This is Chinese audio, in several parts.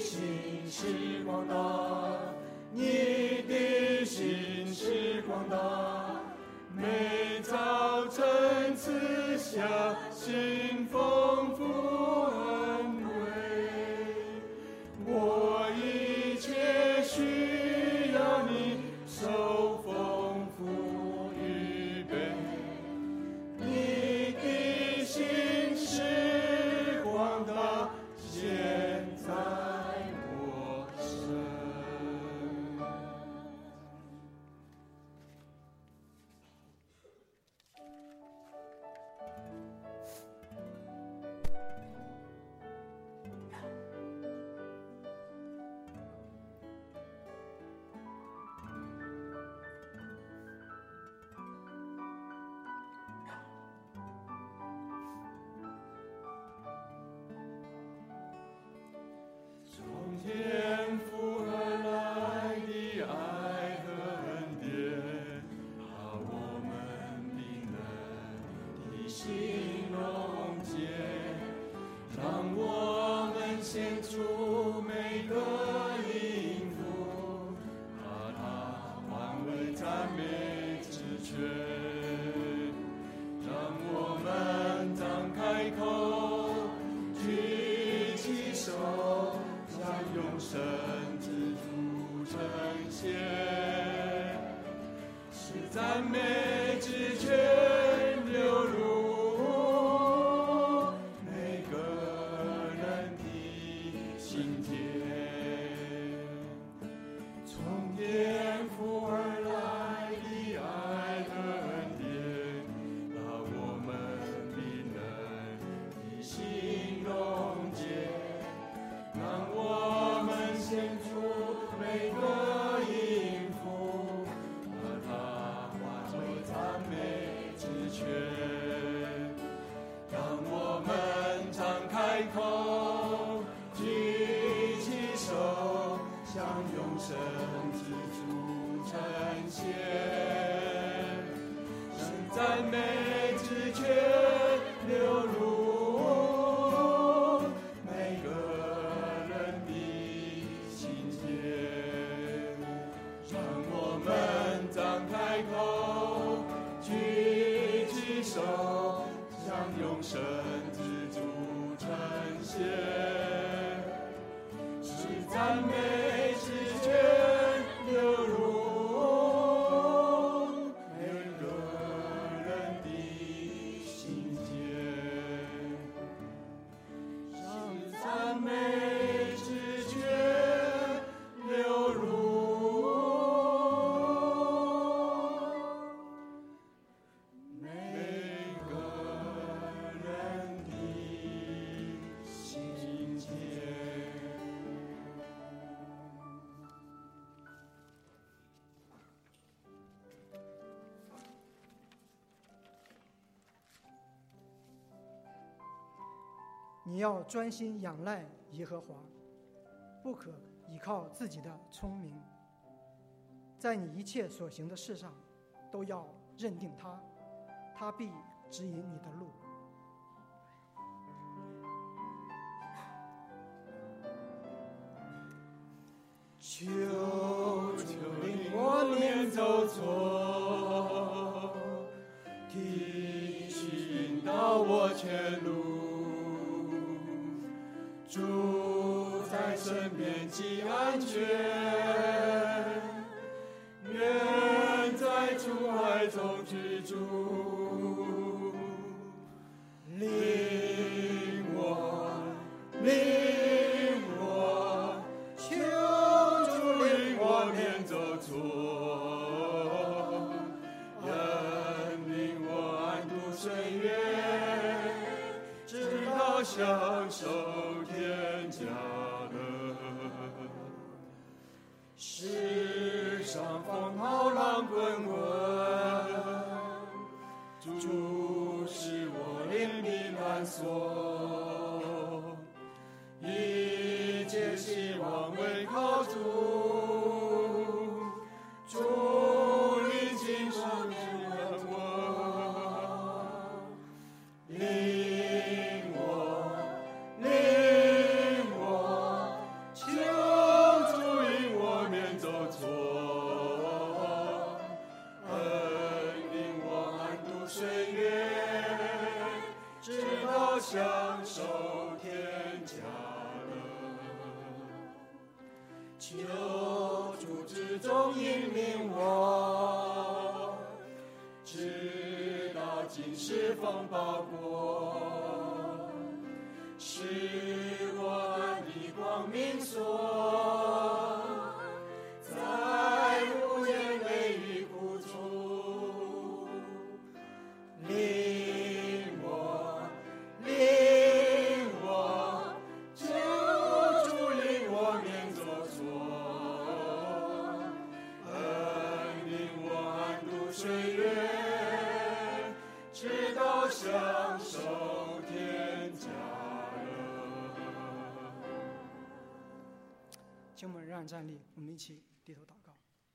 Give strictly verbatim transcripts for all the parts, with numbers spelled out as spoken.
心是广大，你的心是广大，每早晨赐下新丰富恩惠，我一切需要你受丰富预备，你的心是广大，现在我身。从天父而来的爱和恩典，把我们冰冷的心溶解，让我们献出每个音符，把它换为赞美之泉，让我们张开口，举起手，向永生之主呈现，是赞美之泉流入每个人的心田。从天父而来的爱和恩典，把我们冰冷的心溶解，让我们献出每个音符，把它化为赞美之泉，让我们张开口，举起手，向永生之主呈现，使赞美之泉流入每个人的心田，让我们张开口，举起手，向永生之主呈现，使赞美之泉流入每个人的心田，让赞美之泉流入每个人的心田。 你要专心仰赖耶和华，不可依靠自己的聪明，在你一切所行的事上都要认定他，他必指引你的路。 求求令我免走错，提醒引导我前路，主在身边既安全，愿在主海中居住，领我领我，求主领我免走错，引领我安度岁月，直到享受天家乐。世上风涛浪滚滚，主是我灵的安所，一切希望唯靠主，主临近生命我，领我领我，求求主之中引领我，直到今世风暴过，使我的光明所，在无言泪与苦楚，领我，领我，救主领我免做错，恩领我安度岁月，直到享受天家乐。 请我们仍然站立，我们一起低头祷告。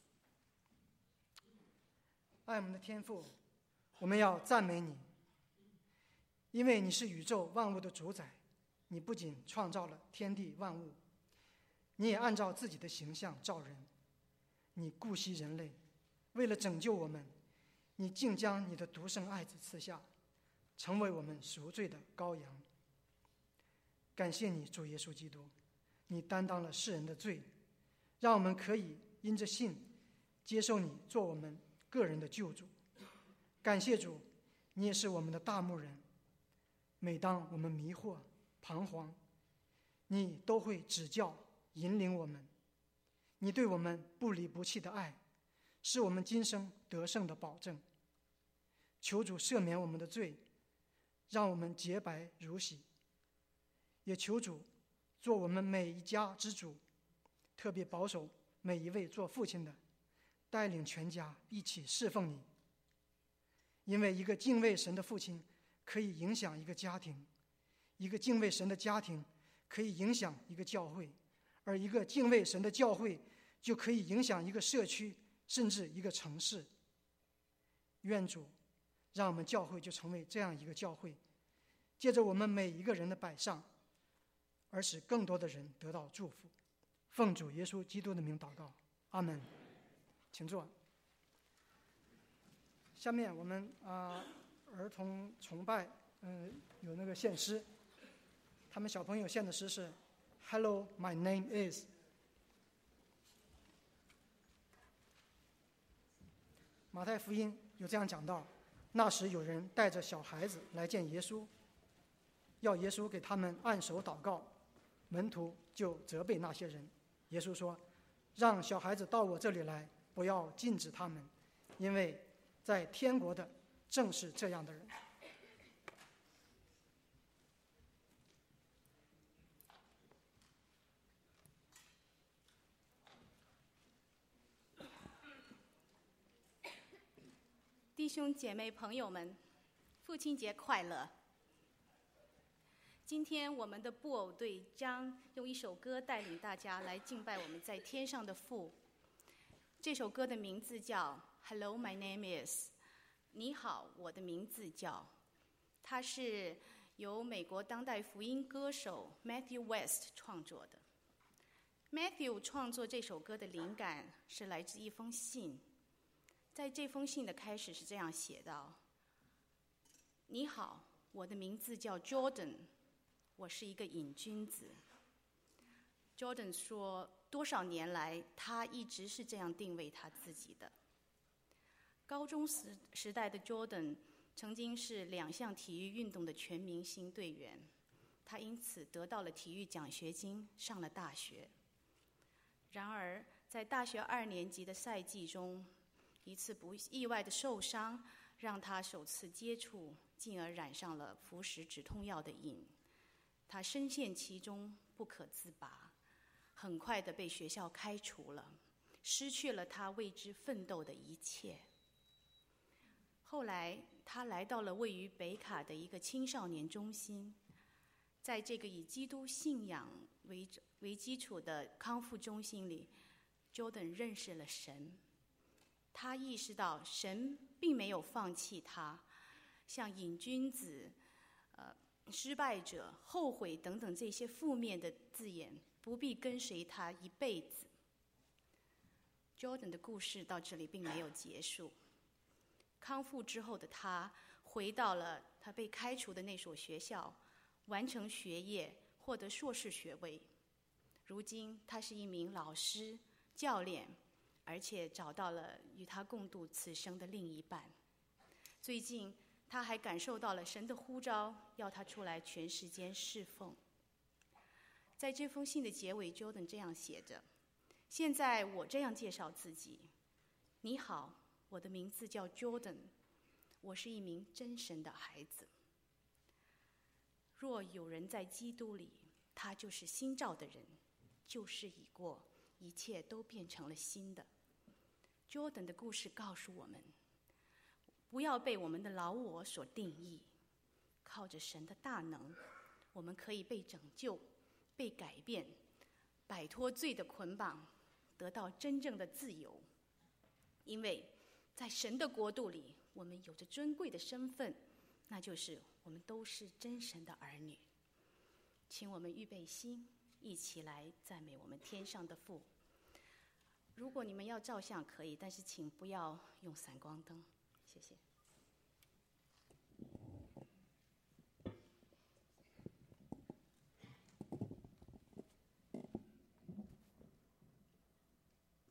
爱我们的天父，我们要赞美你，因为你是宇宙万物的主宰。你不仅创造了天地万物，你也按照自己的形象造人。你顾惜人类，为了拯救我们，你竟将你的独生爱子赐下，成为我们赎罪的羔羊。感谢你，主耶稣基督，你担当了世人的罪，让我们可以因着信接受你做我们个人的救主。感谢主，你也是我们的大牧人，每当我们迷惑彷徨，你都会指教引领我们。你对我们不离不弃的爱，是我们今生得胜的保证。求主赦免我们的罪，让我们洁白如洗，也求主做我们每一家之主，特别保守每一位做父亲的，带领全家一起侍奉你。因为一个敬畏神的父亲可以影响一个家庭，一个敬畏神的家庭可以影响一个教会，而一个敬畏神的教会就可以影响一个社区，甚至一个城市。愿主让我们教会就成为这样一个教会，借着我们每一个人的摆上，而使更多的人得到祝福。奉主耶稣基督的名祷告，阿们。请坐。下面我们啊、呃、儿童崇拜，嗯、呃，有那个献诗，他们小朋友献的诗是 Hello, my name is。 马太福音有这样讲到，那时有人带着小孩子来见耶稣，要耶稣给他们按手祷告，门徒就责备那些人。耶稣说，让小孩子到我这里来，不要禁止他们，因为在天国的正是这样的人。 弟兄姐妹朋友们，父亲节快乐！今天我们的布偶队将用一首歌带领大家来敬拜我们在天上的父。这首歌的名字叫 Hello, my name is。 你好，我的名字叫。它是由美国当代福音歌手 Matthew West 创作的。Matthew 创作这首歌的灵感是来自一封信，在这封信的开始是这样写道：你好，我的名字叫 Jordan， 我是一个瘾君子。 Jordan 说，多少年来他一直是这样定位他自己的。高中时时代的 Jordan 曾经是两项体育运动的全明星队员，他因此得到了体育奖学金，上了大学。然而在大学二年级的赛季中，一次不意外的受伤让他首次接触，进而染上了服食止痛药的瘾。他深陷其中不可自拔，很快地被学校开除了，失去了他为之奋斗的一切。后来他来到了位于北卡的一个青少年中心，在这个以基督信仰为为基础的康复中心里， Jordan 认识了神。他意识到神并没有放弃他，像瘾君子、呃、失败者、后悔等等这些负面的字眼不必跟随他一辈子。 Jordan 的故事到这里并没有结束。康复之后的他回到了他被开除的那所学校，完成学业，获得硕士学位。 如今他是一名老师、教练，而且找到了与他共度此生的另一半。最近他还感受到了神的呼召，要他出来全时间侍奉。在这封信的结尾 Jordan 这样写着：现在我这样介绍自己，你好，我的名字叫 Jordan， 我是一名真神的孩子。若有人在基督里，他就是新造的人，旧事已过，一切都变成了新的。 Jordan 的故事告诉我们，不要被我们的老我所定义，靠着神的大能，我们可以被拯救，被改变，摆脱罪的捆绑，得到真正的自由。因为在神的国度里，我们有着尊贵的身份，那就是我们都是真神的儿女。请我们预备心，一起来赞美我们天上的父。如果你们要照相可以，但是请不要用闪光灯，谢谢。